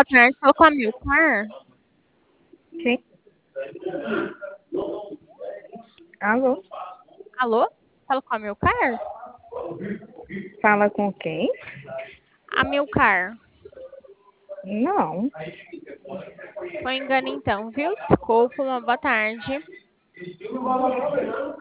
boa tarde. Fala com a Milcar. Sim. Alô? Alô? Fala com a Milcar? Fala com quem? A Milcar. Não. Foi engano então, viu? Desculpa, uma boa tarde.